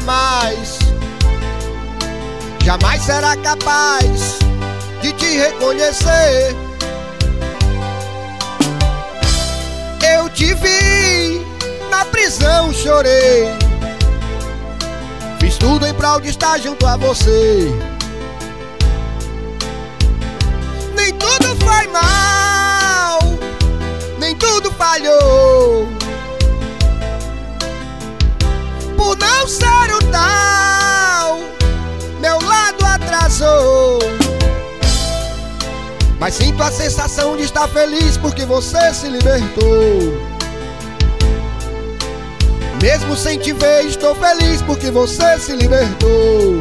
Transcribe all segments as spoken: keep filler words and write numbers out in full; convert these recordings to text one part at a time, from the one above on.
jamais, jamais será capaz de te reconhecer. Eu te vi na prisão, chorei, fiz tudo em prol de estar junto a você. Nem tudo foi mal, nem tudo falhou, por não ser o tal, meu lado atrasou. Mas sinto a sensação de estar feliz porque você se libertou. Mesmo sem te ver, estou feliz porque você se libertou.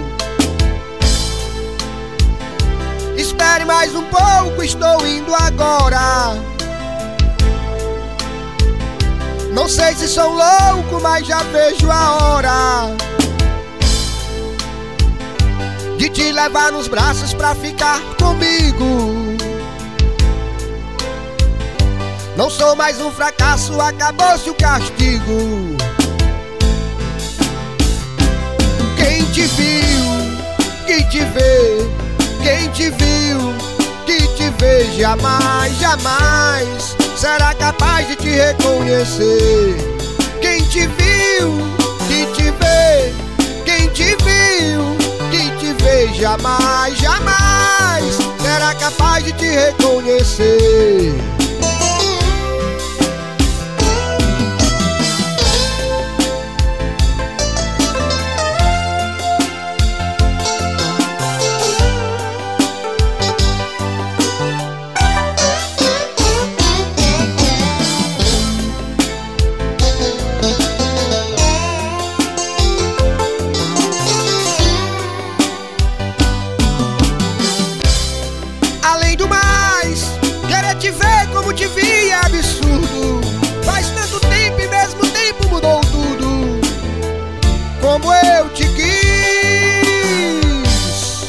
Espere mais um pouco, estou indo agora. Não sei se sou louco, mas já vejo a hora de te levar nos braços pra ficar comigo. Não sou mais um fracasso, acabou-se o castigo. Quem te viu, que te vê, quem te viu, que te vê, jamais, jamais será capaz de te reconhecer. Quem te viu, que te vê, quem te viu, que te vê, jamais, jamais será capaz de te reconhecer. Além do mais, querer te ver como te vi é absurdo. Faz tanto tempo e mesmo tempo mudou tudo. Como eu te quis.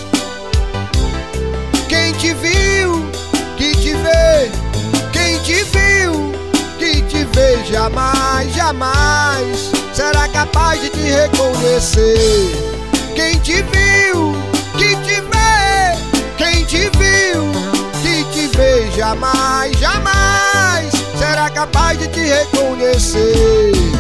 Quem te viu, que te vê, quem te viu, que te vê, jamais, jamais será capaz de te reconhecer. Quem te viu, que te vê, quem te viu, que te vê, jamais, jamais será capaz de te reconhecer.